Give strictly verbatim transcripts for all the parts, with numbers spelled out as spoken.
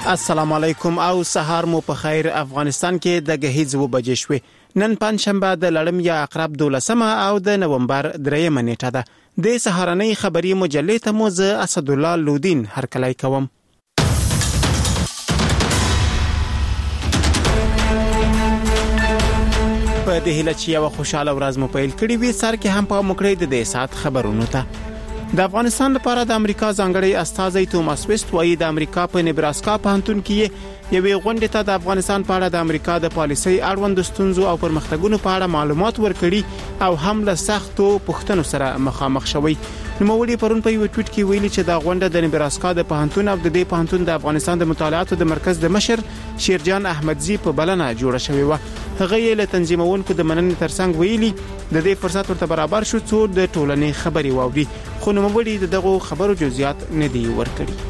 السلام علیکم او سهار مو په خیر. افغانستان کې د غهیز و بجې شوې. نن پنځشنبه د لړم یا عقرب دولسمه او د نومبر دریمه نیټه ده. د سهارنۍ خبري مجلې ته مو زه اسد الله لودین هرکلی کوم. په دې هیله چې یو خوشاله ورځ مو پیل کړی وي، سر کې هم په مکړې د دې سات خبرونو ته. د افغانستان لپاره د امریکا ځانګړی استازی توماس ویست وایي د امریکا په نبراسکا پوهنتون کې یوې غونډې ته د افغانستان په اړه د امریکا د پالیسۍ اړوند ستونزو او پرمختګونو په اړه معلومات ورکړي او هم له سختو پوښتنو سره مخامخ شوی. نوموړي پرون په یو ټویټ کې ویلي چې دا غونډه د نبراسکا د پوهنتون او د دې پوهنتون د افغانستان د مطالعاتو د مرکز د مشر شیرجان احمدزی په بلنه جوړه شوې و. هغه یې له تنظیمونکو د مننې ترڅنګ ویلي د دې فرصت ورته برابر شو څو د ټولنې خبري واوري، خو نوموړي دغه خبرو جزئیات نه دی ورکړي.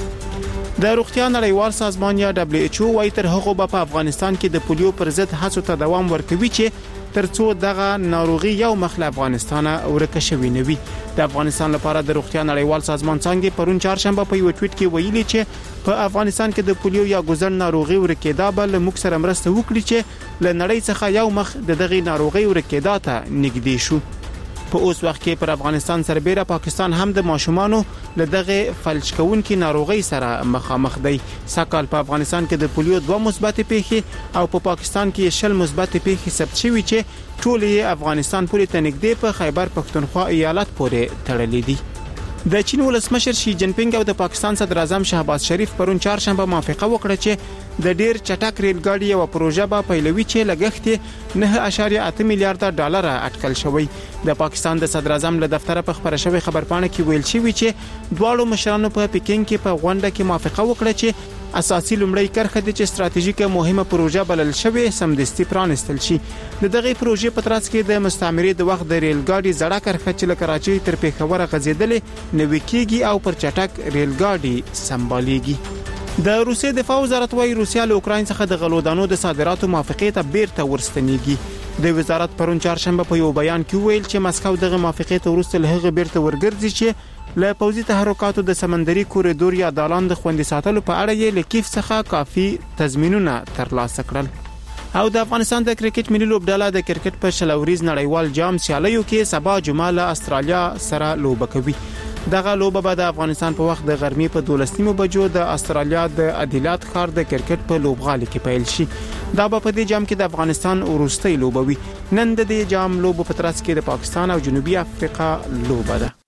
د روغتیا نړیوال سازمان یا دبليو ایچ او وايي تر هغه په افغانستان کې د پولیو پر ضد هڅو ته دوام ورکوي چې ترڅو دغه ناروغي یو مخ له افغانستانه ورکه شوی نه وي. د افغانستان لپاره د روغتیا نړیوال سازمان څنګه پرون چهارشنبه په یو ټویټ کې ویلي چې په افغانستان کې د پولیو یا ګوزن ناروغي ورکېدا بل موږ سره مرسته وکړي چې له نړۍ څخه یو مخ د دغه ناروغي ورکېدا ته نږدې شو. په اوس وخت کې پر افغانستان سربېره پاکستان هم د ماشومانو له دغه فلج کوونکي ناروغي سره مخامخ دی. سکهال په افغانستان کې د پولیو دوه مثبت پیښې او په پا پاکستان کې شل مثبت پیښې ثبت شوي چې ټولې افغانستان پورې تنګدې په خیبر پختونخوا ایالت پورې تړلې دي. د چین ولسمشر شي جن پینګ او د پاکستان صدر اعظم شهباز شریف پرون چهارشنبه موافقه وکړه چې د ډیر چټک ریل ګاډي یو پروژه به پیلوي چې لګښت نه اعشاریه اته میلیارډ ډالر اټکل شوی. د پاکستان د صدر اعظم له دفتر په خبره شوی خبرپاڼه کې ویل شوی چې دواړو مشرانو په پکینګ کې په غونډه کې موافقه وکړه چې اساسي لومړی کرخه د استراتیژیکه مهمه پروژه بلل شوی سمدستي پرانستل شي. د دغه پروژې په ترڅ کې د مستعمري د وخت د ریل ګاډي زړه کرخه چې له کراچۍ تر پیښور غځیدلې نوې کېږي او پر چټک ریل ګاډي سمباليږي. د روسیې دفاع وزارت وايي روسیا له اوکراین څخه د غلودانو د صادراتو موافقې ته بیرته ورستنیږي. د وزارت پرون چهارشنبه په یو بیان کې ویل چې مسکو دغه موافقې ته ورسته له هغه بیرته ورګرځي چې له پوځي تحرکاتو د سمندري کوریډور یا دالان د خوندي ساتلو په اړه یې له کیف څخه کافي تضمینونه ترلاسه کړل. او د افغانستان د کرکټ ملي لوبډله د کرکټ په شلوریز نړیوال جام سیالیو کې سبا جمعه له استرالیا سره لوبه کوي. دغه لوبه به د افغانستان په وخت د غرمې په دولسمه بجو د استرالیا د ادیلات ښار د کرکټ په لوبغالي کې پیل شي. دا به په دې جام کې د افغانستان وروستۍ لوبه وي. نن د دې جام لوبه په ترڅ کې د پاکستان او جنوبي افریقا لوبه ده.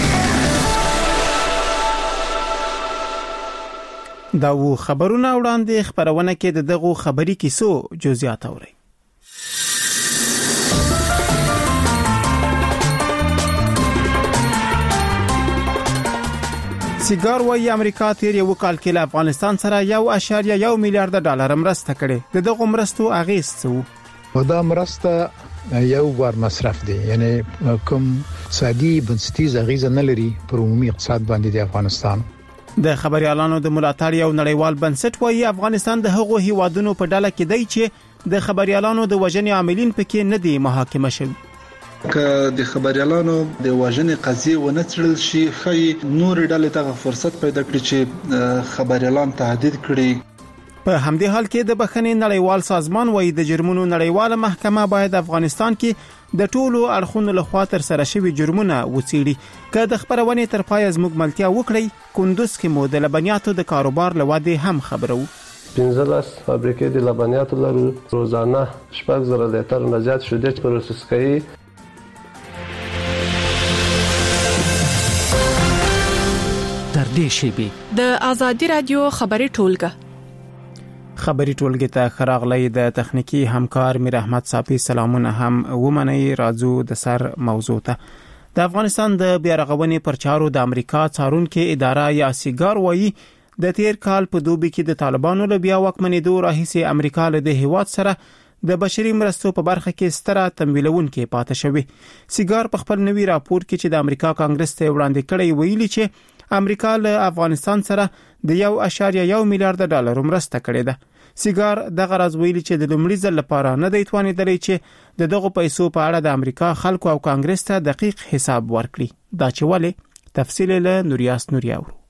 دا و خبرونه وړاندې خبرونه کې د دغه خبري کیسو جزئیات اوري. سیګار وايي امریکا تیر یو کال کې له افغانستان سره یو اعشاریه یو میلیارډ ډالر مرسته کړې. د دغه مرستو اغیز څه و؟ دا مرسته یو بار مصرف دی، یعنی کوم سادي بنسټیز اغیز نه لري پر عمومي اقتصاد باندې د افغانستان. د خبريالانو د ملاتړ یو نړیوال بنسټ وايي افغانستان د هغو هیوادونو په ډله کې دی چې د خبريالانو د وژنې عاملین پکې نه دي محاکمه شوي. که د خبريالانو د وژنې قضیه ونه څېړل شي، خي نور ډلې ته فرصت پیدا کړي چې خبريالان تهدید کړي. په همدې حال کې د بخښنې نړیوال سازمان وايي د جرمونو نړیواله محکمه باید افغانستان کې د ټولو اړخونو لخوا تر سره شوی جرمونه وڅېړي. که د خبرونې تر پای زموږ ملتیا وکړي، کندوز کې مو د لبنیاتو د کاروبار لوادې هم خبرو. پنځلس فابریکې د لبنیاتو لرو، روزانه شپږ زره لیټر نه زیات شیدې پروسس کوي. تر دې شیبې د آزادي رادیو خبري ټولګه خبري ټولګه ته خراغلی د تخنیکی همکار میر احمد صافی سلامونه هم ومني. راځو د سر موضوع ته. د افغانستان د بیارغونې پر چارو د امریکا څارونکو اداره یا سیګار وايي د تیر کال په دوبي کې د طالبانو له بیا واکمنېدو راهیسې امریکا له د هیواد سره د بشري مرستو په برخه کې ستره تمویلونکې پاتې شوی. سیګار په خپل نوي راپور کې چې د امریکا کانګرس ته وړاندې کړی ویلي چې امریکا له افغانستان سره د یو اعشاریه یو میلیارډ ډالر مرسته کړې ده. سیګار دغه راز ویلي چې د لومړي ځل لپاره نه دی توانیدلی چې د دغه پیسو په اړه د امریکا خلکو او کانګرس ته دقیق حساب ورکړي. دا چې ولې تفصیل له نوریاس نوریاو.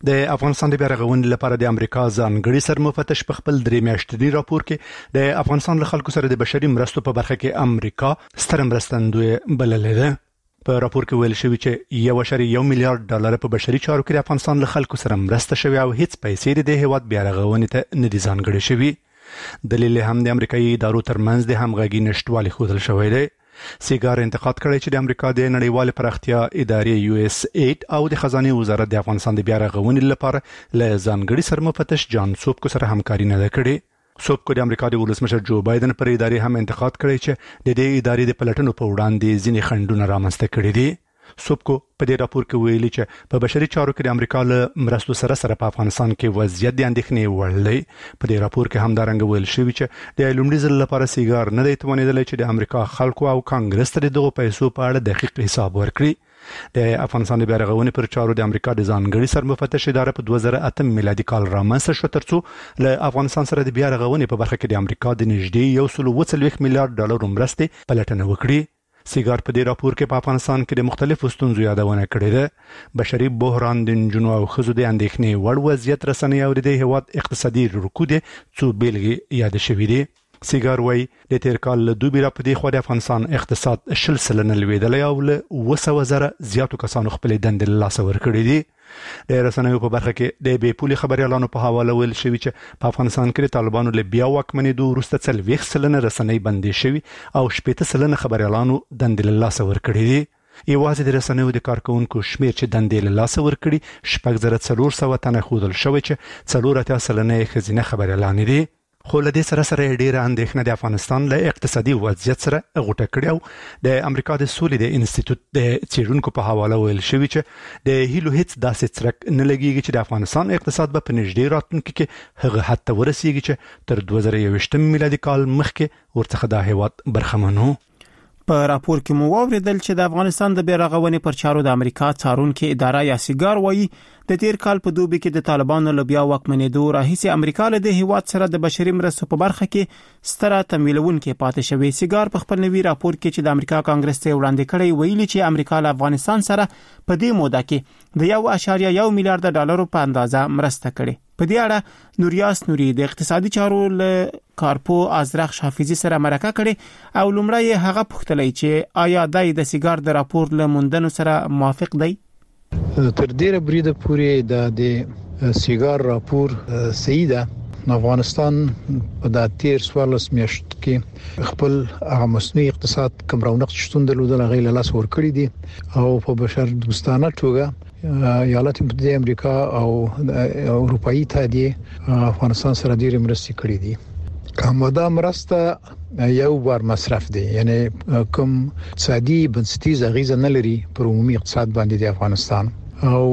د افغانستان د بیارغونې لپاره د امریکا ځانګړي سرمفتش په خپل درې میاشتني راپور کې د افغانستان له خلکو سره د بشري مرستو په برخه کې امریکا ستر مرستندوی بللې ده. په راپور کې ویل شوی چې یو اشاریه یو میلیارډ ډالر په بشري چارو کې د افغانستان له خلکو سره مرسته شوی او هیڅ پیسې د هیواد بیارغونې ته نه دي ځانګړي شوی. دلیل هم د امریکایي ادارو ترمنځ د همغږي نشټوالي ښودل شوی دی. سیګار انتقاد کړی چې د امریکا د نړیوال پراختیا ادارې یو اس ایډ او د خزانه وزارت د افغانستان د بیارغونې لپاره له ځانګړي سرمفتش جان سوبکو سره همکاري نه کړې. سوبکو د امریکا د ولسمشر جو بایدن پر ادارې هم انتقاد کړی چې د دې ادارې د پلټنو په وړاندې ځینې خنډونه رامنځته کړي دي. سوبکو په دې راپور کې ویلي چې په بشري چارو کې د امریکا له مرستو سره سره په افغانستان کې وضعیت د اندېښنې وړ دی. په دې راپور کې هم دا رنګ ویل شوی چې د لومړي ځل لپاره سیګار نه دی توانېدلی چې د امریکا خلکو او کانګرس ته دغه پیسو په اړه دقیق حساب ورکړي. د افغانستان د بیارغونې پر چارو د امریکا د ځانګړي سرمفتش اداره په دوه زره اته میلادي کال رامنځته شو ترڅو له افغانستان سره د بیارغونې په برخه کې د امریکا د نږدې یو سل اوه څلوېښت میلیارډ ډالر مرستې پلټنه وکړي. سیګار په دې راپور کې په افغانستان کې د مختلفو ستونزو یادونه کړې ده. بشري بحران د نجونو او ښځو د اندېښنې وړ وضعیت رسنۍ او د هیواد اقتصادي رکود څو بیلګې یاد شوې دي. سیګار وايي د تیر کال له دوبي را په دې خو د افغانستان اقتصاد شل سلنه لوېدلی او له اوه سوه زره زیاتو کسانو خپلې دندې له لاسه ورکړې دي. د رسنیو په برخه کې د بې پولي خبريالانو په حواله ویل شوی چې په افغانستان کې د طالبانو له بیا واکمنېدو وروسته څلوېښت سلنه رسنۍ بندې شوي او شپېته سلنه خبريالانو دندې له لاسه ورکړې دي. یوازې د رسنیو د کارکونکو شمیر چې دندې له لاسه ورکړي شپږ زره څلور سوه تنه ښودل شوی چې څلور اتیا سلنه یې ښځینه خبريالانې دي. خو له دې سره سره ډیره اندېښنه د افغانستان له اقتصادي وضعیت سره غوټه کړې او د امریکا د سولې د انسټیټیوټ د څېړونکو په حواله ویل شوی چې د هیلو هیڅ داسې څرک نه لګیږي چې د افغانستان اقتصاد به په نږدې راتلونکي کې هغه حد ته ورسیږي چې تر دوه زره یوویشتم میلادي کال مخکې ورڅخه دا هیواد برخمن و. په راپور کې مو واوریدل چې د افغانستان د بیارغونې پر چارو د امریکا څارونکو اداره یا سیګار وایي د تیر کال په دوبي کې د طالبانو له بیا واکمنېدو راهیسې امریکا له د هیواد سره د بشري مرستو په برخه کې ستره تمویلونکې پاتې شوې. سیګار په خپل نوي راپور کې چې د امریکا کانګرس ته وړاندې کړی ویلي چې امریکا له افغانستان سره په دې موده کې د یو اشاریه یو میلیارډ ډالر په اندازه مرسته کړې. په دې اړه نوریاس نوري د اقتصادي چارو له کارپو ازرخ حافظي سره مرکه کړي او لومړی هغه پوښتلې چې آیا دای د سیګار د راپور له موندنو سره موافق دی؟ تر ډیره بریده پورې د سیګار راپور صحیح ده. افغانستان په د تیر سوالس میاشت کې خپل هغه مصنوعي اقتصاد کوم رونق شتون درلودل غیر لاس ور کړی دي او په بشر دوستانه توګه ایالات متحده امریکا او اروپאי اتحادیه افغانستان سره ډیر مرستې کړې دي. کومه مرسته یو بار مصرف دي، یعنی کوم اقتصادي بنسټیز غیزه نه لري پر عمومي اقتصاد باندې د افغانستان او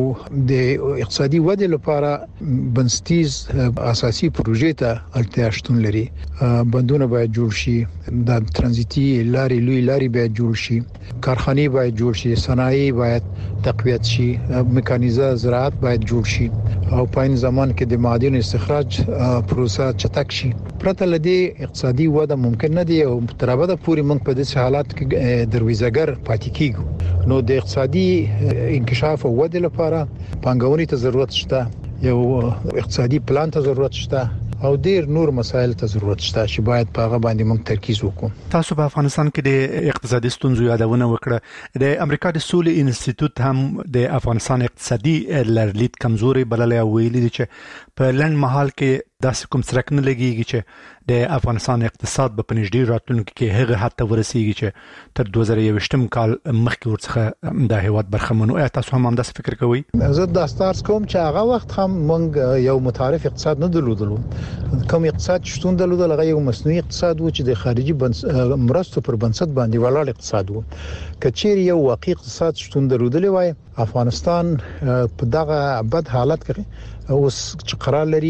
د اقتصادي ودې لپاره بنسټیز اساسي پروژې ته اړتیا شتون لري. بندونه باید جوړ شي، د ترانزیتي لارې لوی لارې باید جوړ شي، کارخانې باید جوړ شي، صنایع باید تقویت شي، میکانیزه زراعت باید جوړ شي او په این زمان کې د معادن استخراج پروسه چټک شي. پرته لدی اقتصادي وده ممکن نه دی او تر ابده پورې موږ په دې حالات کې درویزګر پاتې کیږو. نو د اقتصادي انکشاف او ودې لپاره پانګونې ته ضرورت شته، یو اقتصادي پلان ته ضرورت شته او ډیر نور مسایل ته ضرورت شته چې باید په هغه باندې موږ ترکیز وکړو. تاسو په افغانستان کې د اقتصادي ستونزو یادونه وکړه. د امریکا د سولې انسټیټیوټ هم د افغانستان اقتصادي لرلید کمزوري بللې او ویلي دي چې په لنډ مهال کې داسې کوم څرک نه لګیږي چې د افغانستان اقتصاد په نږدې راتلونکي کې هغه حد ته ورسیږي چې تر دوه زره یوویشتم کال مخکې ورڅخه د هیواد برخمن. او تاسو هم همداسې فکر کوئ؟ زه دا ستارس کوم چې هغه وخت هم موږ یو متعارف اقتصاد نه درلودلو. کوم اقتصاد شتون درلودل هغه یو مصنوعي اقتصاد و چې د خارجي مرستو پر بنسټ باندې ولاړ اقتصاد و. کچېر یو واقعي اقتصاد شتون درلودل وای افغانستان په دغه بد حالت کې اوس چې قرار لري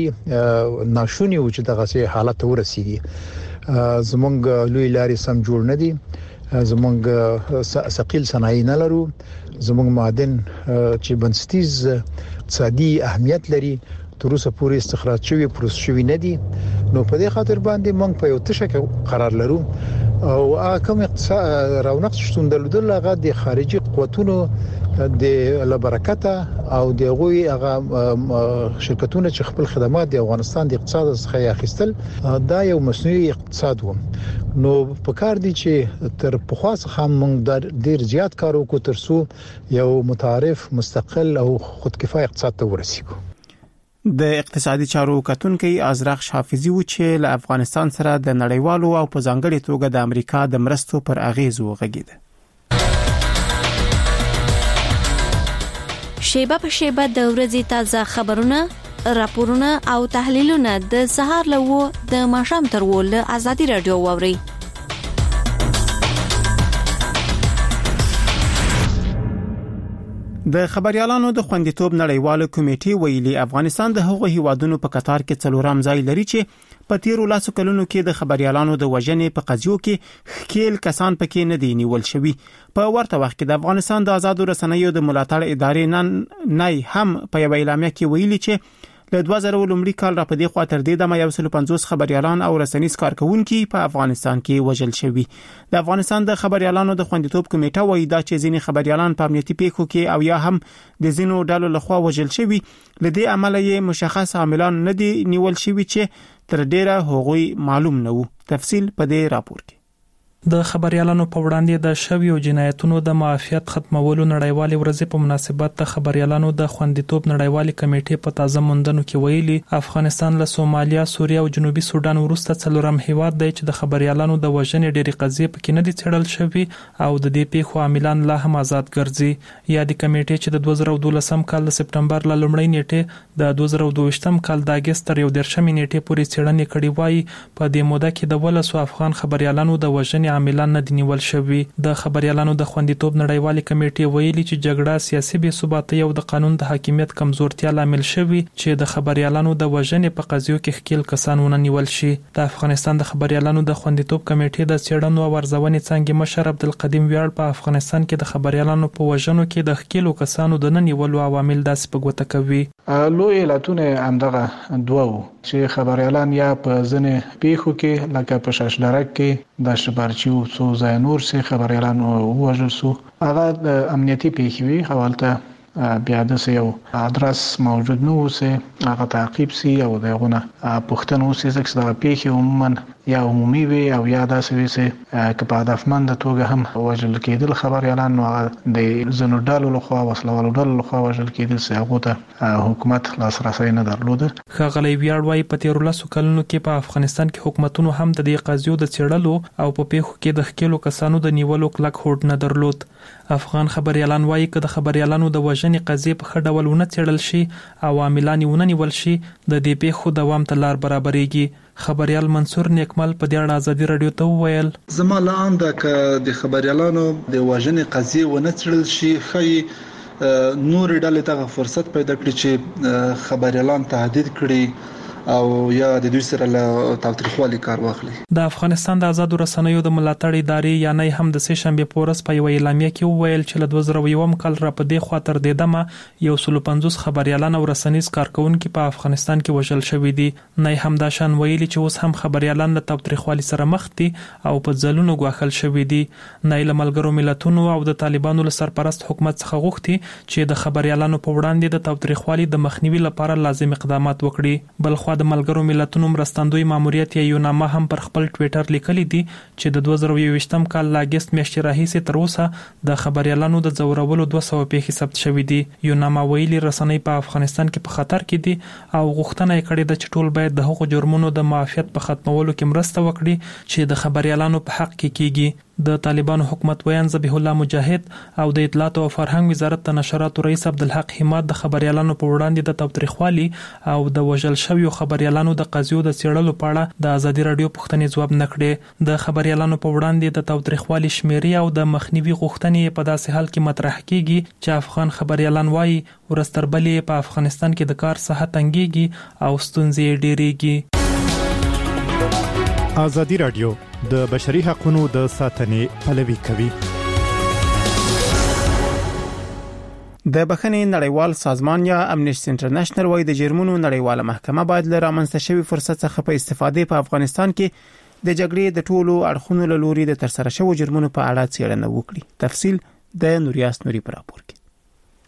ناشونی و چې دغه سي حالت ورسیږي. زمونږ لوی لارې سم جوړ نه دي، زمونږ ثقيل صنایع نه لرو، زمونږ معدن چې بنسټیز اقتصادي اهمیت لري تر اوسه پورې استخراج شوی پروسس شوی نه دي. نو په دې خاطر باندې موږ په یو تشه قرار لرو او کوم اقتصاد رونق شتون درلودل هغه د خارجي قوتونو د لبرکته او د غوي هغه شرکتونه چې خپل خدمات د افغانستان د اقتصاد څخه اخیستل دا یو مصنوعي اقتصاد و. نو په کار دي چې تر پخوا څخه موږ ډیر زیات کار وکړو ترڅو یو متعارف مستقل او خودکفایه اقتصاد ته ورسیږو. د اقتصادي چارو کتونکي ازرق حافظي و چې له افغانستان سره د نړیوالو او په ځانګړي توګه د امریکا د مرستو پر اغیز وغږیده. شیبه په شیبه د ورځې تازه خبرونه، راپورونه او تحلیلونه د سهار لوو د ماښام تر ول ازادي رادیو ووري. د خبريالانو د خوندیتوب نړیواله کمیټې ویلي افغانستان د هغو هیوادونو په قطار کې څلورم ځای لري چې په تیرو لاسو کلونو کې د خبريالانو د وژنې په قضیو کې خکیل کسان پکې نه دي نیول شوي. په ورته وخت کې د افغانستان د آزادو رسنیو د ملاتړ ادارې نن نه هم په یو اعلامیه کې ویلي چې له دوه زره لومړي کال را پدې خوا تر دې دمه یو سل پنځوس خبريالان او رسنیز کارکونکي په افغانستان کې وژل شوي. د افغانستان د خبريالانو د خوندیتوب کمیټه وایي دا چې ځینې خبريالان په امنیتي پیښو کې او یا هم د ځینو ډلو لخوا وژل شوي. لدې عمله یې مشخص عاملان نه دي نیول شوي چې تر ډیره هغوی معلوم نه وو. تفصیل په دې راپور کې. د خبريالانو په وړاندې د شویو جنایتونو د معافیت ختمولو نړیوالې ورځې په مناسبت د خبريالانو د خوندیتوب نړیوالې کمیټې په تازه موندنو کې ویلي افغانستان له سومالیا، سوریه او جنوبي سودان وروسته څلورم هیواد دی چې د خبريالانو د وژنې ډېری قضیې پکې نه دي څېړل شوي او د دې پیښو عاملان لا هم آزاد ګرځي. یا د کمیټې چې د دوه زره دولسم کال د سپټمبر له لومړۍ نیټې د دوه زره دوه کال د اگست تر یو دېرشمې نیټې پورې څېړنې کړې وایي په دې موده کې د ولسو افغان خبريالانو د وژنې عاملان نه دي نیول شوي. د خبريالانو د خوندیتوب نړیوالې کمیټې ویلي چې جګړه، سیاسي بې ثباتي او د قانون د حاکمیت کمزورتیا لامل شوي چې د خبريالانو د وژنې په قضیو کې خکیل کسان ونه نیول شي. د افغانستان د خبريالانو د خوندیتوب کمیټې د څېړنو او ارزونې څانګې مشر عبدالقدیم ویاړ په افغانستان کې د خبريالانو په وژنو کې د خکیلو کسانو د نه نیولو عوامل داسې په ګوته کوي. لوی علتونه همدغه دوه وو چې خبريالان یا په ځنې پیښو کې لکه په شاشدرک کې د شبرچي او څو ځای نور سي خبريالان وژل سو. هغه د امنیتي پیښې وي حوالته بیا د یو ادرس موجود نه وسه هغه تعقیب سي او دغه پښتنو سي چې د پیښې عموما یا عمومي وي او یا داسې وي چې په هدفمند توګه هم وژل کېدل خبريالان نو د زنو ډالو لخوا وسلوالو ډالو لخوا وژل کېدل چې هغه ته حکومت لاسرسي نه درلود. خغلی ویاړ وايي په تیرو لاسو کلونو کې په افغانستان کې حکومتونو هم د دې قضیو د څېړلو او په پیښو کې د خکیلو کسانو د نیولو کلک هوډ نه درلود. افغان خبريالان وايي چې د خبريالانو د وژنې قضیې په ښه ډول ونه څېړل شي او عاملان ونه نیول شي د دې پیښو دوام ته لار برابرېږي. خبريال منصور نیکمل په دې اړه ازادي رادیو ته وویل زما لان د ک د خبريالانو د وژنې قضیې ونه څېړل شي خي نور ډلې ته فرصت پیدا کړي چې خبريالان تهدید کړي او یا د دوی سره له تاوتریخوالي کار واخلي. د افغانستان د آزادو رسنیو د ملاتړ ادارې یا نه هم د سه شنبه پورس په یو اعلامیه کې وویل چې له دوه زره یو کال را په دې خوا تر دې دمه یو سل پنځوس خبريالان او رسنیز کارکونکو په افغانستان کې وژل شوي دي. نه هم دا شان ویلي چې اوس هم خبريالان له تاوتریخوالي سره مخ دي او په ځلونو غوښل شوي دي. نه له ملګرو ملتونو او د طالبانو له سرپرست حکومت څخه غوښتي چې د خبريالانو په وړاندې د تاوتریخوالي د مخنیوي لپاره لازم اقدامات وکړي. بل خو د ملګرو ملتونو مرستندوی ماموریت یا یوناما هم پر خپل ټوئیټر لیکلي دي چې د دوه زره یوویشتم کال ل اگست میاشتې راهیسې تر اوسه د خبريالانو د ځورولو دوه سوه پیښې ثبت شوې دي. یوناما ویلي رسنۍ په افغانستان کې په خطر کې دي او غوښتنه یې کړې ده چې ټول باید د هغو جرمونو د معافیت په ختمولو کې مرسته وکړي چې د خبريالانو په حق کې کیږي. د طالبانو حکومت ویان ذبیح الله مجاهد او د اطلاعات او فرهنګ وزارت د نشراتو رئیس عبدالحق حماد د خبريالانو په وړاندې د تاوتریخوالي او د وژل شویو خبريالانو د قضیو د څېړلو په اړه د ازادي رادیو پوښتنې ځواب نه کړې. د خبريالانو په وړاندې د تاوتریخوالي شمیرې او د مخنیوي غوښتنې په داسې حال کې مطرح کیږي چې افغان خبريالان وایي ورستربلې په افغانستان کې د کار ساحه تنګيږي او ستونزې ډېرېږي. ازادي رادیو د بشري حقوقو د ساتنې پلوي کوي. د بخښنې نړیوال سازمان یا امنیسټي انټرنیشنل وايي د جرمونو نړیواله محکمه باید له رامنځته شوی فرصت څخه په استفادې په افغانستان کې د جګړې د ټولو اړخونو له لوري د ترسره شوو جرمونو په اړه څېړنه وکړي. تفصیل د نوریاس نوري پر راپور کې.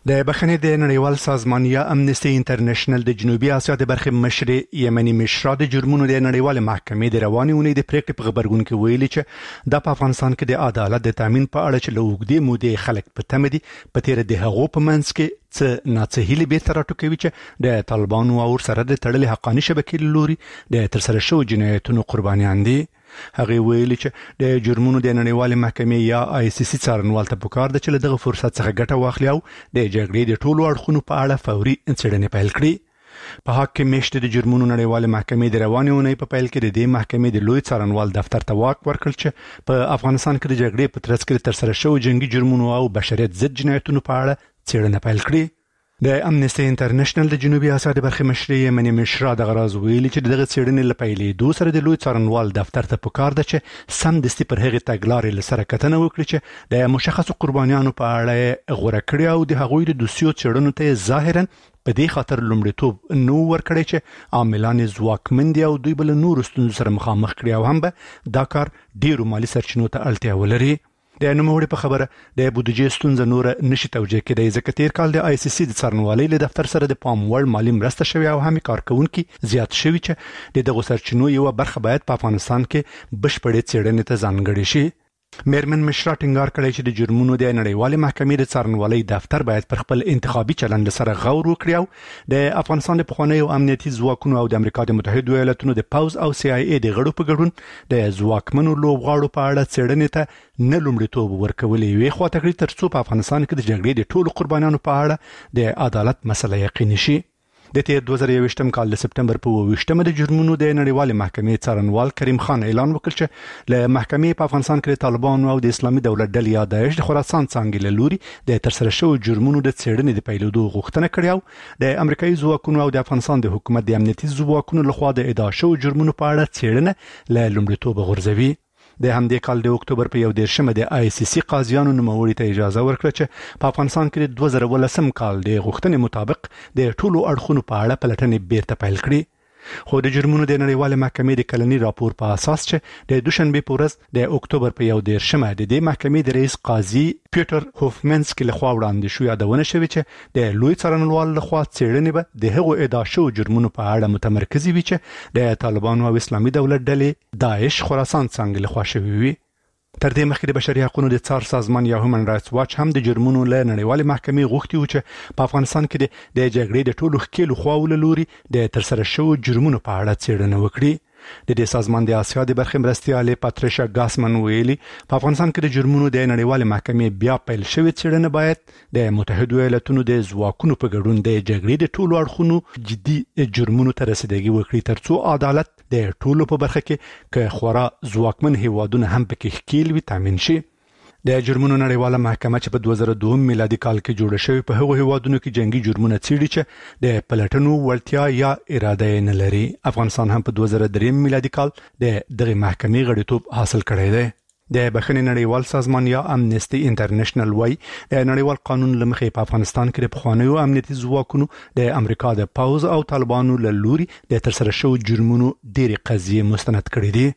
د بخښنې د نړیوال سازمان یا امنیستي انټرنیشنل د جنوبي اسیا د برخې مشر یمني مشرا د جرمونو د نړیوال محکمې د رواني اونۍ د پریکړې په خبرګون کې ویلي چې د افغانستان کې د عدالت د تامین په اړه چې له اوږدې مودې خلک په تمه دي په تیر د هغو په منځ کې څه ناڅهیلي بیرته راټوکوي چې د طالبانو او سره د تړلې حقاني شبکې لوري د ترسره شوو جنایتونو قربانیان دي. هغه ویلي چې د جرمونو د نړیوال محکمې یا آی سی سی څارنوال ته پکار د چې له دغه فرصت څخه ګټه واخلي او د جګړې د ټولو اړخونو په اړه فوري څېړنې پیل کړي. په حق کې میشته د جرمونو نړیوال محکمې د رواني اونۍ په پیل کې د دې محکمې د لوی څارنوال دفتر ته واک ورکړل چې په افغانستان کې د جګړې په ترڅ کې ترسره شوی جنگي جرمونو او بشریت ضد جنایتونو په اړه څېړنه پیل کړي. د امنیستي انټرنیشنل د جنوبي اسیا د برخې مشر یمني مشرا د غراز ویلي چې دغه څېړنې لپاره دوه سره د لوی څارنوال دفتر ته پکار ده چې سم دستي پر هغه تګلارې لسره کتنه وکړي چې د مشخصو قربانیانو په اړه غوړه کړی او د هغوی د دوسیو څېړنو ته ظاهرا په دې خاطر لومړیتوب نو ورکړي چې عاملان ځواکمن دي او دوی بل نور ستونزو سره مخامخ کړي او هم به دا کار ډیرو مالی سرچینو ته اړتیا ولري. د نوموړي په خبره د بودیجې ستونزه نور نشي توجیه کېدای ځکه تیر کال د آی سی سی د څارنوالۍ له دفتر سره د پام وړ مالی مرسته شوې او هم کارکونکي زیات شوي چې د دغو سرچینو یو برخه باید په افغانستان کې بشپړې څېړنې ته ځانګړې شي. میرمن مشرا ټینګار کړی چې د جرمونو د نړیوال محکمې د څارنوالۍ دفتر باید پر خپل انتخابي چلند سره غور وکړي او د افغانستان د پخوانیو امنیتي ځواکونو او د امریکا د متحده ایالاتونو د پوز او سی آی ای د غړو په ګډون د ځواکمنو لوبغاړو په اړه څېړنې ته نه لومړیتوب ورکول وي خو تکړه ترڅو په افغانستان کې د جګړې د ټولو قربانیانو په اړه د عدالت مسله یقیني شي. د تیر دوه زره یوویشتم کال د سپټمبر په اووه ویشتمه د جرمونو د نړیوال محکمې څارنوال کریم خان اعلان وکړ چې له محکمې په افغانستان کې طالبان او د اسلامي دولت ډلې یا داعش د خراسان څانګې له لوري د ترسره شوو جرمونو د څېړنې د پیلېدو غوښتنه کړې او د امریکایي ځواکونو او د افغانستان د حکومت د امنیتي ځواکونو لخوا د ادعا شوو جرمونو په اړه څېړنه له لومړیتوبه غورځوي. د همدې کال د اکتوبر په یو دېرشمه د آی سی سی قاضیانو نوموړي ته اجازه ورکړه چې په افغانستان کې د دوه زره ولسم کال د غوښتنې مطابق د ټولو اړخونو په اړه پلټنې بیرته پیل کړي. خو د جرمونو د نړیوال محکمې د کلني راپور په اساس چې د دوشنبه په ورځ د اکتوبر په یو دېرشمه د دې محکمې د رئیس قاضي پیټر هوفمنسکي لخوا وړاندې شو یادونه شوې چې د لوی څارنوال لخوا څېړنې به د هغو ادعا شوو جرمونو په اړه متمرکزې وي چې د طالبانو او اسلامي دولت ډلې داعش خراسان څانګې لخوا شوې وي. تر دې مخکې د بشري حقوقو د څار سازمان یا هیومن رائټس واچ هم د جرمونو له نړیوال محکمې غوښتي و چې په افغانستان کې د جګړې د ټولو ښکېلو خواوو له لوري د ترسره شوو جرمونو په اړه څېړنه وکړي. د دې سازمان د اسیا د برخې مرستیالې پاتریشا ګاسمن ویلي په افغانستان کې د جرمونو د نړیوال محکمې بیا پیل شوې څېړنه باید د متحده ایالاتونو د ځواکونو په ګډون د جګړې د ټولو اړخونو جدي جرمونو ته رسیدګي وکړي ترڅو عدالت د ټولو په برخه کې که خورا ځواکمن هیوادونه هم پکې ښکیل وي تامین شي. د جرمونو نړیواله محکمه چې په دوه زره دوه میلادي کال کې جوړه شوې په هغو هیوادونو کې جنگي جرمونه څېړي چې د پلټنو وړتیا یا اراده یې نه لري. افغانستان هم په دوه زره درې میلادي کال د دغه محکمې غړیتوب حاصل کړی دی. د بخښنې نړیوال سازمان یا امنیستي انټرنیشنل وايي د نړیوال قانون لمخې په افغانستان کې د پخوانیو امنیتي ځواکونو د امریکا د پوز او طالبانو له لوري د ترسره شوو جرمونو ډېرې قضیې مستند کړي دي.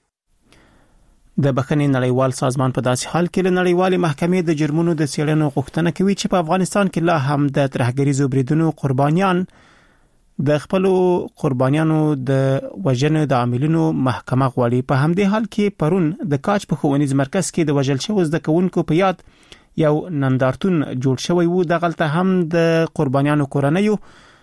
د بخښنې نړیوال سازمان په داسې حال کې له نړیوالې محکمې د جرمونو د څېړنو غوښتنه کوي چې په افغانستان کې لا هم د ترهګریزو بریدونو قربانیان د خپل قربانیانو د وژنې د عاملینو محکمه غواړي. په همدې حال کې پرون د کاچ په ښوونیز مرکز کې د وژل شوو زده کوونکو په یاد یو نندارتون جوړ شوی وو. دغلته هم د قربانیانو کورنیو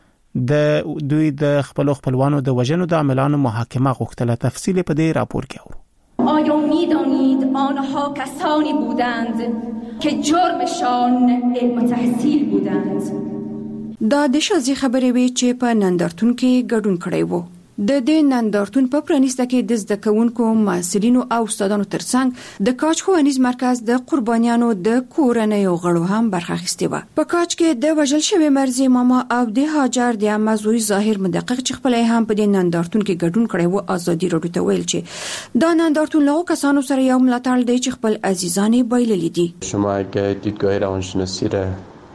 د دوی د خپل خپلوانو د وژنو د عاملانو محاکمه غوښتله. تفصیل په دې راپور کې اورو. آیا می‌دانید آنها کسانی بودند که جرمشان علم و تحصیل بودند؟ دا د شازي خبرې وی چې په نندارتون کې ګډون کړی وو. د دې نندارتون په پرانیسته کې د زده کوونکو، مسؤلینو او استادانو ترڅنګ د کاچ ښوونیز مرکز د قربانیانو د کورنیو غړو هم برخه اخیستې و. په کاچ کې د وژل شوی مرزي ماما او د هاجر د مزوي ظاهر مدقق چې خپل هم په دې نندارتون کې ګډون کړی وو. ازادي راډیو ته ویل چې دا نندارتون له کسانو سره یو ملاتړ دی چې خپل عزیزان بایللي دي. شما اگه دیدگاه روانشناسی را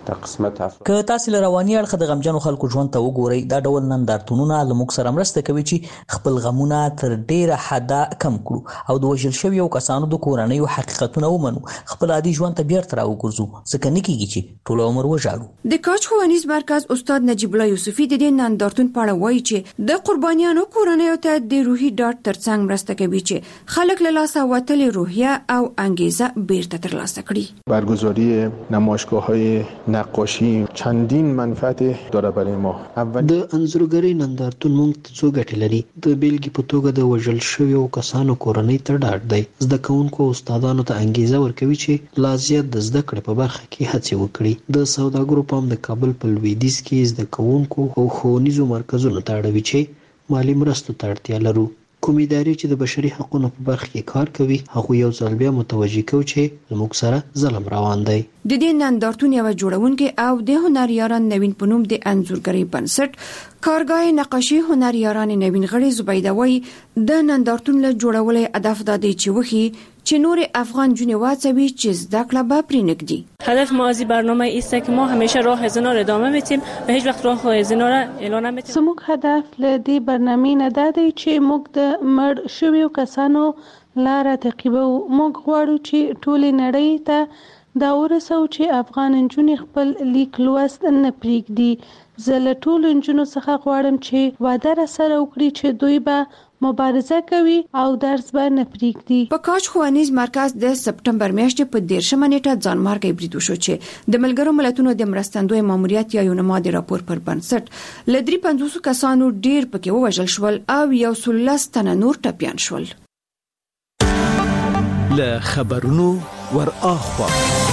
د قسمت افراد که تاسو رواني اړخ د غمجنو خلکو ژوند ته وګورئ دا ډول نندارتونونه لموږ سره مرسته کوي چې خپل غمونه تر ډیره حده کم کړو او د وژل شویو کسانو د کورنۍ حقیقتونه ومنو خپل عادي ژوند ته بیرته راوګرځو ځکه نه کیږي چې ټول عمر وژاړو. د کاچ ښوونیز مرکز استاد نجیب الله یوسفي د دې نندارتون په اړه وایي چې د قربانیانو کورنۍ ته د روحي ډاډ ترڅنګ مرسته کوي چې خلک له لاسه وتلې روحیه او انګیزه بیرته ترلاسه کړي. برگزاری نمایشگاه‌های نقاشی چندین منفعت داره برای ما. اول د انځورګری نندارتون موږ ته څو ګټې لري. د بیلګې په توګه د وژل شویو کسانو کورنۍ ته ډاډ دی. زده کوونکو استادانو ته انګیزه ورکوي چې لا زیات د زده کړې په برخه کې هڅې وکړي. د سوداګرو پام د کابل په لویدیځ کې زده کوونکو او ښوونیزو مرکزونو ته اړوي چې مالی مرستو ته اړتیا لرو. کوم ادارې چې د بشري حقوقو په برخه کې کار کوي هغه یو ځل بیا متوجي کوي چې زموږ سره ظلم روان دی. د دې نندارتون یو جوړونکي او د هنریاران نوین پنوم د انځورګری بنسټ کارګاه نقاشي هنریاران نوین غړي زبیده وای د نندارتون له جوړولې هدف د دې چې وخی چې نور افغان جنې واڅوي چې زده کړه به پرې نګدي. هدف ما از این برنامه است که ما همیشه راه زنا را ادامه بدیم و هیچ وقت راه زنا را اعلان نمی‌کنیم. زموږ هدف له دې برنامې نه دا دی چې موږ د مړ شویو کسانو لاره تعقیبو. موږ غواړو چې ټول نړۍ ته دا ورسو چې افغان نجونې خپل لیک لوست نه پرېږدي. زه له ټولو نجونو څخه غواړم چې واده راسره وکړي چې دوی به مبارزه کوي او درس به نه پرېږدي. په کاچ ښوونیز مرکز د سپټمبر میاشتې په دیرشمه نیټه ځانمارګی برید وشو چې د ملګرو ملتونو د مرستندوی ماموریت یا یونما د راپور پر بنسټ له درې پنځوس کسانو ډیر پکې ووژل شول او یو سل لس تنه نور ټپیان شول. له خبرونو ور اخوا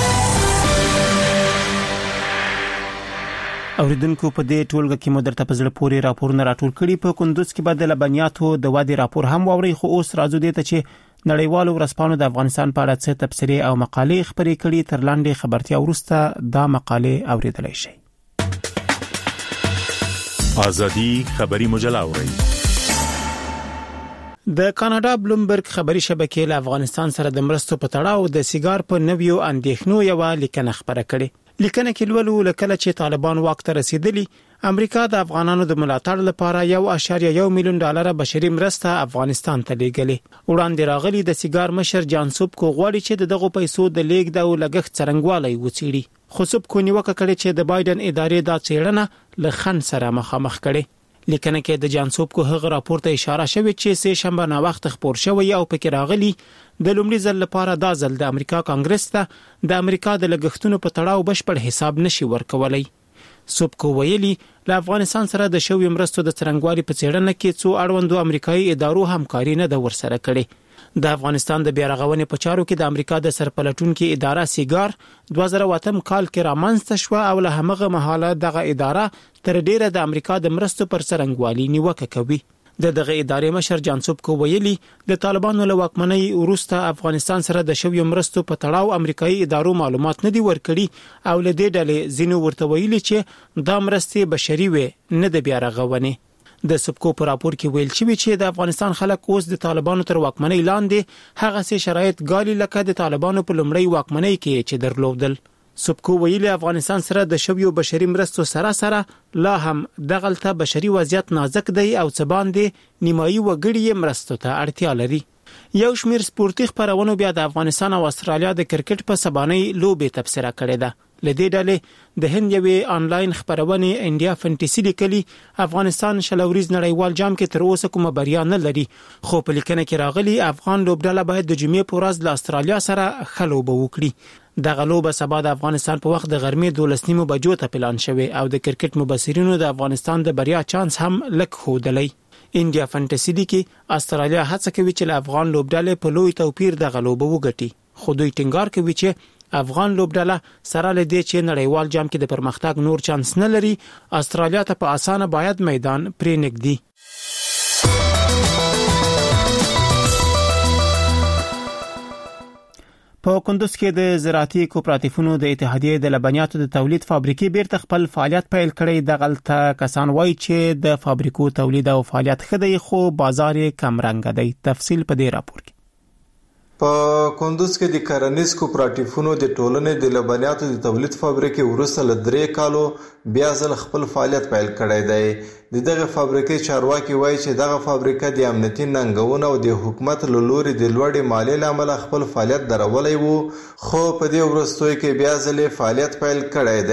اوریدونکو په دې ټولګه کې مدرته په زړه پورې راپورونه راټول کړي. په کندوز کې به د لبنیاتو د وادي راپور هم واوري خو اوس راځو دې ته چې نړیوالو ورځپاڼو د افغانستان په اړه څه تبصرې او مقالې خبرې کړي. تر لاندې خبرتیا وروسته دا مقالې اوریدلای شئ. ازادي خبري مجله اوري. د کاناډا بلومبرګ خبري شبکې له افغانستان سره د مرستو په تړاو د سیګار په نویو اندېښنو یو لیکنه خبره کړې. لیکنه کې لولو لکه چې طالبان واک ته رسیدلی امریکا د افغانانو د ملاتړ لپاره یو اشاریه یو میلیون ډالر بشري مرسته افغانستان ته لیږلې. وړاندې راغلي د سیګار مشر جانسوب کو غواړي چې دغه پیسو د لیږد او لګښت څرنګوالي وڅېړي. خو سب کو نیوکه کړي چې د بایدن ادارې دا څېړنه له خن سره مخامخ کړي. لیکنه کې د جانسوب کو هغه راپور ته اشاره شوې چې سه شنبه نا وخت خبر شوی او پکې راغلي د لومړي ځل لپاره دا ځل د امریکا کانګرس ته د امریکا د لګښتونو په تړاو بشپړ حساب نشي ورکولای. سوبکو ویلي له افغانستان سره د شوی مرستو د څرنګوالي په څېړنه کې څو اړوندو امریکایي ادارو همکاري نه د ورسره کړې. د افغانستان د بیارغونې په چارو کې د امریکا د سرپلټونکو اداره سیګار دوه زره اووه کال کې رامنځته شو او له همغه مهاله دغه اداره تر ډیره د امریکا د مرستو پر څرنګوالي نیوکه کوي. د دغه ادارې مشر جانسوب کو ویلي د طالبانو له واکمنۍ وروسته افغانستان سره د شوی مرستو په تړاو امریکایي ادارو معلومات نه دی ورکړي او له دې ډلې زینو ورته ویلي چې دا مرستې بشري وي نه د بیارغونې. د سبکو په راپور کې ویل شوی چې د افغانستان خلک اوس د طالبانو تر واکمنۍ لاندې هغه څه شرایط ګالي لکه د طالبانو په لومړی واکمنۍ کې چې درلودل. سبکو ویلي افغانستان سره د شویو بشري مرستو سره سره لا هم دغلته بشري وضعیت نازک دی او څه باندې نیمایي وګړي مرستو ته اړتیا لري. یو شمیر سپورتي خبرونو بیا د افغانستان او استرالیا د کرکټ په سبانۍ لوبې تبصره کړې ده. لدې ډلې د هند یوې انلاین خبرونه انډیا فانټسي لیکلي افغانستان شلوريز نړیوال جام کې تر اوسه کومه بریا نه لري خو په لیکنه کې راغلي افغان لوبډله باید د جمعې په ورځ له استرالیا سره خلوبه وکړي. دغه لوبه سبا د افغانستان په وخت د غرمې دولس نیمو بجو ته پلان شوی او د کرکټ مبصرینو د افغانستان د بریا چانس هم لک خودلی. انډیا فانټسي لیکي استرالیا هڅه کوي چې افغان لوبډله په لوی توپیر د غلوبه وګټي خو دوی ټینګار کوي چې افغان لوبډله سره لدې چې نړیوال جام کې د پرمختګ نور چانس نه لري استرالیا ته په اسانه باید میدان پرې نګدي. په کندوز کې د زراعتي کوپراتیفونو د اتحادیې د لبنیاتو د تولید فابریکې بیرته خپل فعالیت پیل کړی. د غلطه کسان وایي چې د فابریکو تولید او فعالیت خدای خو بازار کم رنګ دی. تفصیل په دې راپور کې. په کندوز کې د کرنیز کوپراتیفونو د ټولنې د لبنیاتو د تولید فابریکې وروسته له درې کالو بیا ځل خپل فعالیت پیل کړی دی. د دغه فابریکې چارواکي وایي چې دغه فابریکه د امنیتي ننګونو او د حکومت له لوري د لوړې مالیې له امله خپل فعالیت درولی وو، خو په دې وروستیو کې بیا ځل فعالیت پیل کړی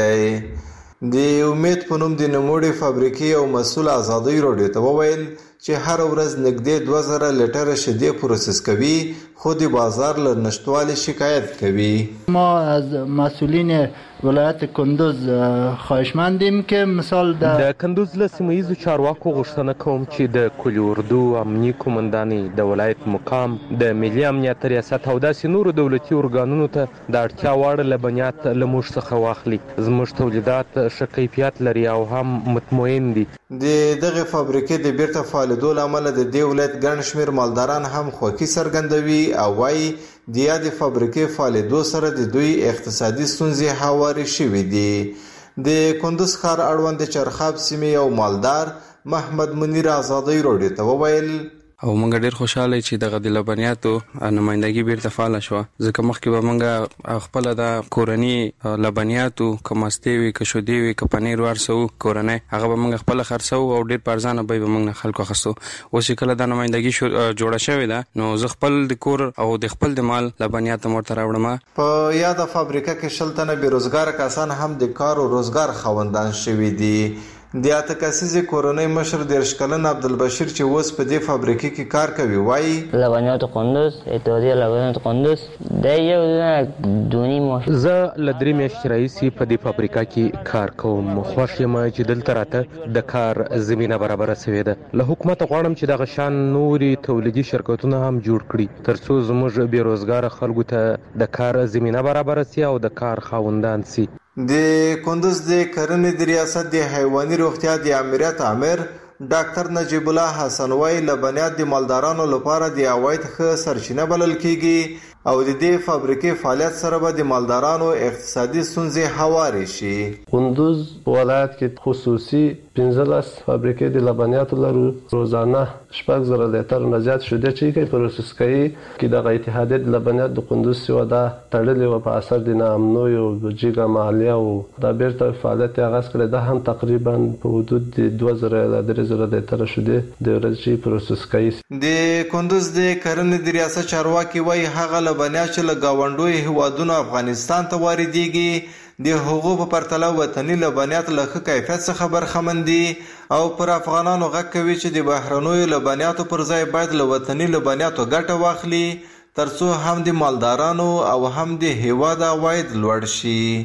دی. د امید په نوم د نوموړې فابریکې یو مسؤل ازادۍ راډیو ته وویل چې هر ورځ نږدې دوه زره لیټره شیدې پروسس کوي، خو د بازار له نشتوالي شکایت کوي. ما از مسئولین ولایت کندوز خواهشمندیم که مثال د کندوز له سیمه چارواکو غوښتنه کوم چې د کلي اردو امنیي قومندانۍ د ولایت مقام د ملي امنیت ریاست او داسې نورو دولتي ارګانونو ته د اړتیا وړ لبنیات له موږ څخه واخلي. زموږ تولیدات ښه کیفیت لري او هم مطمئن دي. د دغه فابریکې د بیرته فعالېدو له امله د دې ولایت ګڼ شمېر مالداران هم خوښي څرګندوي او وایي د یادې فابریکې فعالېدو سره د دوی اقتصادي ستونزې هوارې شوې دي. د کندوز ښار اړوند د چرخاب سیمې یو مالدار محمد منیر ازادۍ راډیو ته وویل او موږ ډیر خوشاله چې دغه د لبنیاتو نمائندګي بیرته فعال شوه، ځکه مخکې به موږ خپل د کورني لبنیاتو کماستې وي که شودې وي که پنیر ورسو کورنۍ هغه به موږ خپل خرڅو او ډیر په ارزانه بیه به موږ نه خلکو اخیستو. اوس چې کله دا نمائندګي جوړه شوې ده نو زه خپل د کور او د خپل د مال لبنیات ورته راوړم. په یاده فابریکه کې شل تنه بېروزګاره کسان هم د کار او روزګار خاوندان شوي دي. د اته کسیزې کورنۍ مشر دېرش کلن عبدالبشیر چې اوس په دې فابریکې کې کار کوي وایي لبنیات قندوز اتحادیه لبنیات قندوز د یو دونی مو زه له درې میاشتې راهیسې په دې فابریکه کې کار کوم. خوښ یم چې دلته راته د کار زمینه برابره سوې ده. له حکومته غواړم چې دغه شان نوري تولیدي شرکتونه هم جوړ کړي تر څو زموږ بېروزګاره خلکو ته د کار زمینه برابره سي او د کار خاوندان سي. د کندوز د کرنې د ریاست د حیواني روغتیا د امریت امیر ډاکټر نجیب الله حسن وایي لبنیات د مالدارانو لپاره د عواید ښه سرچینه بلل کیږي او د دې فابریکې فعالیت سره به د مالدارانو اقتصادي ستونزې هوارې شي. کندوز ولایت کې خصوصي پنځلس فابریکې د لبنیاتو لرو. روزانه شپږ زره لیټر نه زیات شیدې چې کوي پروسس کوي کې د اتحادیه د لبنیات د کندوز سیمه ده تړلې و په اثر د ناامنۍ او جګه مالیه او د بیرته فعالیت آغاز کړی. دا هم تقریبا په حدود د دوه زره ل درې زره لیټر شیدې د ورځې پروسس کوي. د کندوز د کرنې د ریاست چارواکي وایي هغه لبنیات چې له ګاونډیو هیوادونو افغانستان ته واردېږي د هغو په پرتله وطني لبنیات له ښه کیفیت څخه برخمن دي او پر افغانانو غږ کوي چې د بهرنیو لبنیاتو پر ځای باید له وطني لبنیاتو ګټه واخلي ترڅو هم د مالدارانو او هم د هیواد عواید لوړ شي.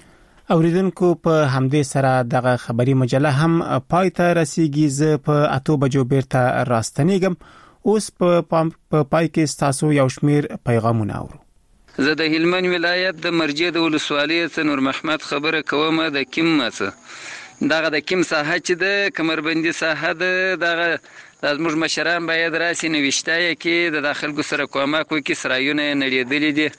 اوریدونکو په همدې سره دغه خبري مجله هم پای ته رسیږي. زه په اتو بجو بیرته راستنیږم. اوس په پای کې ستاسو یو شمیر پیغامونه اورو. زه د هلمند ولایت د مرجې د ولسوالۍ څخه نور محمد خبره کوم. د کیم څه دغه د کیم ساحه چې د کمربندي ساحه ده دغه د زموږ مشران باید راسي نوښتای کې د داخلو سره کومک وکړي. سرایونه نړېدلې دي،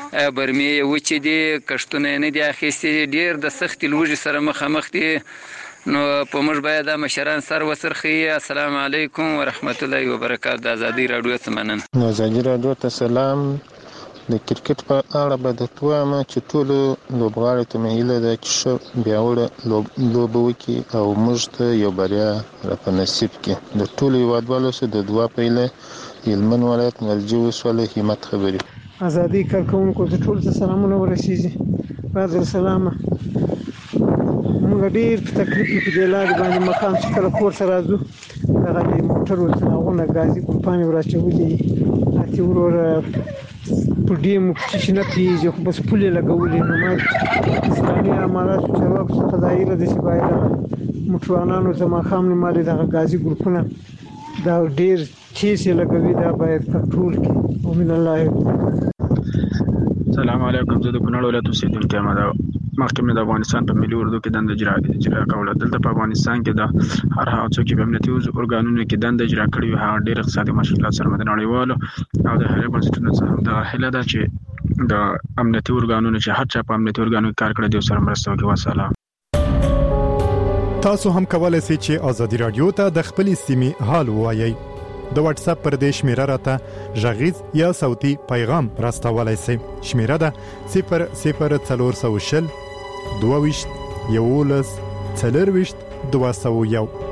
برمې وچې دي، کښتونه نه دي اخیستي، ډېر د سختې لوږې سره مخامخ دي. نو په موږ باید د مشران سر وسرخي. السلام علیکم ورحمت الله وبرکاته. د ازادي رادیو څخه مننه. ازادي رادیو ته سلام. د کرکټ په اړه به درته وایم چې ټولو لوبغاړو ته مې هیله ده چې ښه پیاوړې لوبه وکړي او موږ ته یو بریا راپه نصیب کړي. د ټولو هیوادوالو سره د دعا په هیله هلمند ولایت مرجې ولسوالۍ همت خبرې. ازادي کارکوونکو ته ټولو ته سلامونه ورسیږي. بعد السلامه. موږ ډېر په تکلیف کې په دې لارې باندې مقام چې کله کور ته راځو دغه د موټرو څراغونه ګازي ګلپاڼې ور اچولي اتي وروره په ډېر چې نه پیږي خو بس پولې لګولې. نو ما اسلامي اماراتو چارواکو څخه دا هیله ده چې باید موټروانانو ته ماښام نیمالې دغه ګازي ګروپونه دا ډېر تیز یې لګوي دا باید کنټرول کړي. ومن الله. سلام علیکم. زه د کونړ ولایت اوسېدونکی یم. مخکې مې د افغانستان په ملي اردو کې دنده اجرا اجرا کوله. دلته په افغانستان کې د هر هغه څوک چې په امنیتي ارګانونو کې دنده اجرا کړې وي هغه ډېر اقتصادي مشکلات سره مخ دي. نړیوالو او د هغې بنسټونو څخه دغه هیله ده چې د امنیتي ارګانونو چې هر چا په امنیتي ارګانونو کې کار کړی دی سره مرسته وکړي. وسلام. تاسو هم کولای شئ چې ازادي رادیو ته د خپلې سیمې حال ووایئ. د واتس اپ پر دې شمیره راته غږیز یا صوتي پیغام راستولای شئ. شمیره ده صفر صفر څلور سوه شل دوه ویشت یولس څلور ویشت دوه سوه یو.